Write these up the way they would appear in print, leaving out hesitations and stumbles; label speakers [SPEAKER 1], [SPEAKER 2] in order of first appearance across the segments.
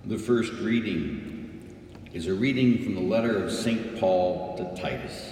[SPEAKER 1] The first reading is a reading from the letter of St. Paul to Titus.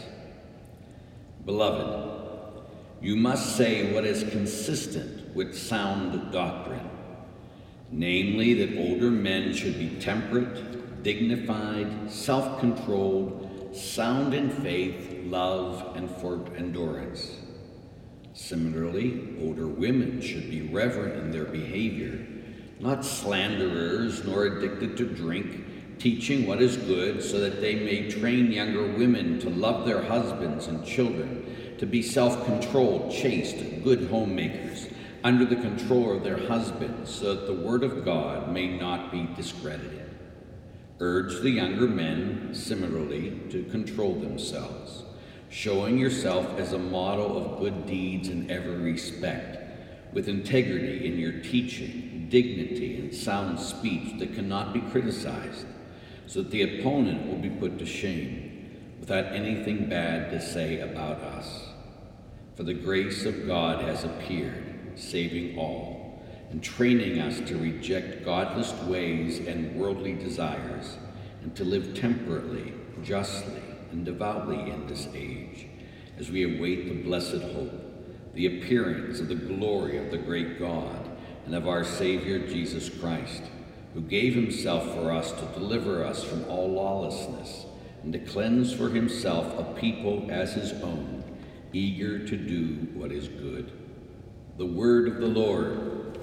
[SPEAKER 1] Beloved, you must say what is consistent with sound doctrine, namely that older men should be temperate, dignified, self-controlled, sound in faith, love, and for endurance. Similarly, older women should be reverent in their behavior, not slanderers nor addicted to drink, teaching what is good so that they may train younger women to love their husbands and children, to be self-controlled, chaste, good homemakers, under the control of their husbands, so that the word of God may not be discredited. Urge the younger men, similarly, to control themselves, showing yourself as a model of good deeds in every respect, with integrity in your teaching, dignity, and sound speech that cannot be criticized, so that the opponent will be put to shame, without anything bad to say about us. For the grace of God has appeared, saving all, and training us to reject godless ways and worldly desires, and to live temperately, justly, and devoutly in this age, as we await the blessed hope, the appearance of the glory of the great God and of our Savior Jesus Christ, who gave himself for us to deliver us from all lawlessness and to cleanse for himself a people as his own, eager to do what is good. The word of the Lord.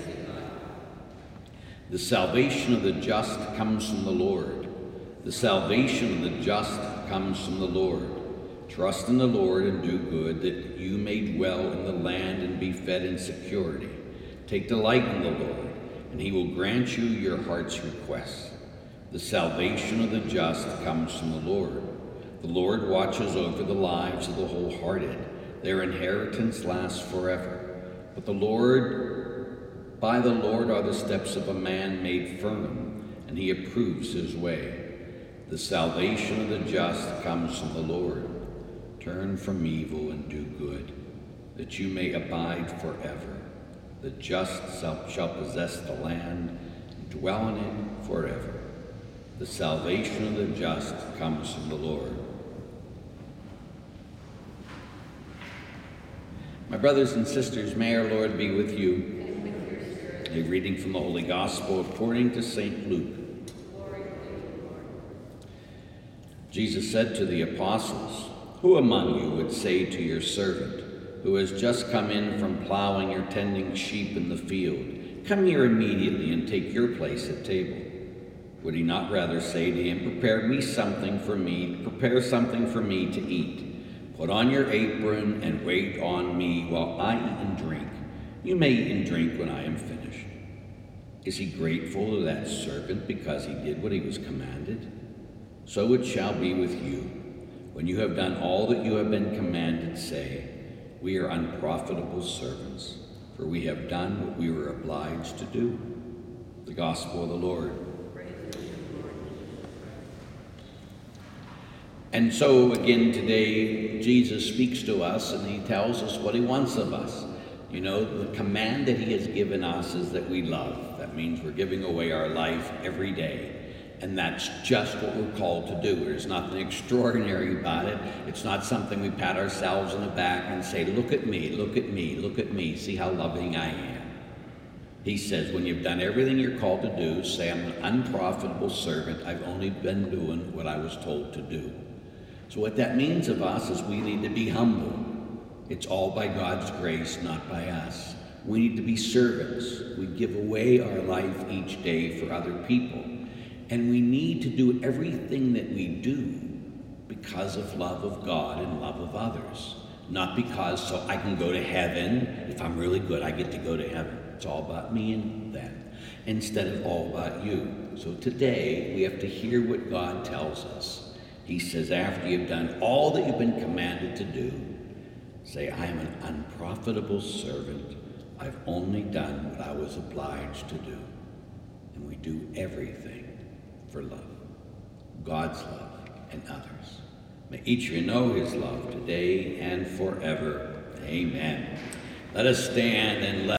[SPEAKER 1] The salvation of the just comes from the Lord. The salvation of the just comes from the Lord. Trust in the Lord and do good, that you may dwell in the land and be fed in security. Take delight in the Lord, and he will grant you your heart's requests. The salvation of the just comes from the Lord. The Lord watches over the lives of the wholehearted. Their inheritance lasts forever. But by the Lord are the steps of a man made firm, and he approves his way. The salvation of the just comes from the Lord. Turn from evil and do good, that you may abide forever. The just shall possess the land and dwell in it forever. The salvation of the just comes from the Lord. My brothers and sisters, may our Lord be with you.
[SPEAKER 2] And with your spirit.
[SPEAKER 1] A reading from the Holy Gospel according to St. Luke.
[SPEAKER 2] Glory to you, Lord.
[SPEAKER 1] Jesus said to the apostles, "Who among you would say to your servant, who has just come in from plowing or tending sheep in the field, 'Come here immediately and take your place at table'? Would he not rather say to him, 'Prepare something for me to eat. Put on your apron and wait on me while I eat and drink. You may eat and drink when I am finished'? Is he grateful to that servant because he did what he was commanded? So it shall be with you. When you have done all that you have been commanded, say, 'We are unprofitable servants, for we have done what we were obliged to do.'" The Gospel of the Lord. And so again today, Jesus speaks to us and he tells us what he wants of us. You know, the command that he has given us is that we love. That means we're giving away our life every day. And that's just what we're called to do. There's nothing extraordinary about it. It's not something we pat ourselves on the back and say, "Look at me, look at me, look at me, see how loving I am." He says, when you've done everything you're called to do, say, "I'm an unprofitable servant. I've only been doing what I was told to do." So what that means of us is we need to be humble. It's all by God's grace, not by us. We need to be servants. We give away our life each day for other people. And we need to do everything that we do because of love of God and love of others. Not because so I can go to heaven. If I'm really good, I get to go to heaven. It's all about me and them, instead of all about you. So today, we have to hear what God tells us. He says, after you've done all that you've been commanded to do, say, "I am an unprofitable servant. I've only done what I was obliged to do." And we do everything for love, God's love and others. May each of you know his love today and forever. Amen. Let us stand and let